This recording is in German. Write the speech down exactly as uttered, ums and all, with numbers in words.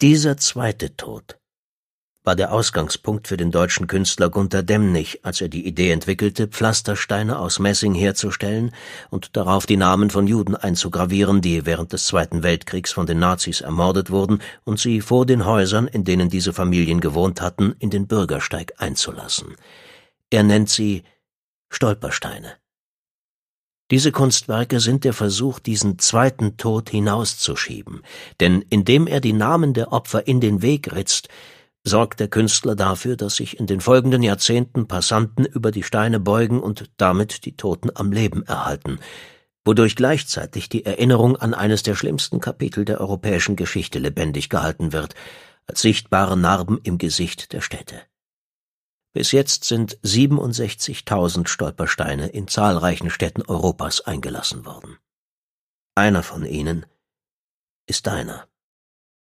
Dieser zweite Tod war der Ausgangspunkt für den deutschen Künstler Gunter Demnig, als er die Idee entwickelte, Pflastersteine aus Messing herzustellen und darauf die Namen von Juden einzugravieren, die während des Zweiten Weltkriegs von den Nazis ermordet wurden, und sie vor den Häusern, in denen diese Familien gewohnt hatten, in den Bürgersteig einzulassen. Er nennt sie Stolpersteine. Diese Kunstwerke sind der Versuch, diesen zweiten Tod hinauszuschieben, denn indem er die Namen der Opfer in den Weg ritzt, sorgt der Künstler dafür, dass sich in den folgenden Jahrzehnten Passanten über die Steine beugen und damit die Toten am Leben erhalten, wodurch gleichzeitig die Erinnerung an eines der schlimmsten Kapitel der europäischen Geschichte lebendig gehalten wird, als sichtbare Narben im Gesicht der Städte. Bis jetzt sind siebenundsechzigtausend Stolpersteine in zahlreichen Städten Europas eingelassen worden. Einer von ihnen ist deiner.